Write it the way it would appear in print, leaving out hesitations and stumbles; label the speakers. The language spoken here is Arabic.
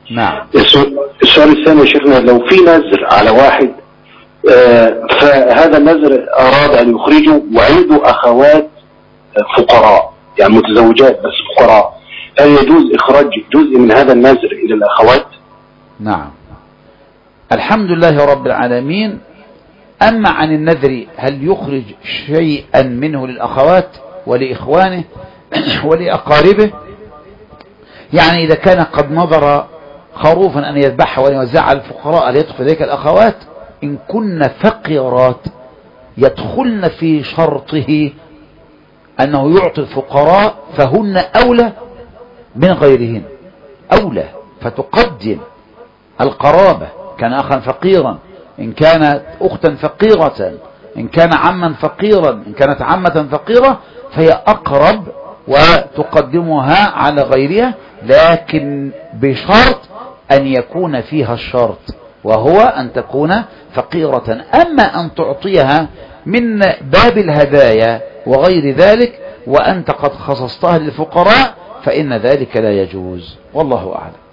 Speaker 1: نعم.
Speaker 2: السؤال الثاني يا شيخنا، لو في نذر على واحد فهذا النذر أراد أن يخرجه وعنده أخوات فقراء، يعني متزوجات بس فقراء، هل يجوز إخراج جزء من هذا النذر إلى الأخوات؟
Speaker 1: نعم. الحمد لله رب العالمين. أما عن النذر هل يخرج شيئا منه للأخوات ولإخوانه ولأقاربه، يعني إذا كان قد نظر خروفا أن يذبحها ويوزعها على الفقراء هل يدخل ذلك الأخوات؟ إن كن فقيرات يدخلن في شرطه أنه يعطي الفقراء فهن أولى من غيرهن، أولى، فتقدم القرابة. كان أخا فقيرا، إن كانت أختا فقيرة، إن كان عما فقيرا، إن كانت عمة فقيرة، فهي أقرب وتقدمها على غيرها، لكن بشرط أن يكون فيها الشرط، وهو أن تكون فقيرة. أما أن تعطيها من باب الهدايا وغير ذلك وأنت قد خصصتها للفقراء فإن ذلك لا يجوز، والله أعلم.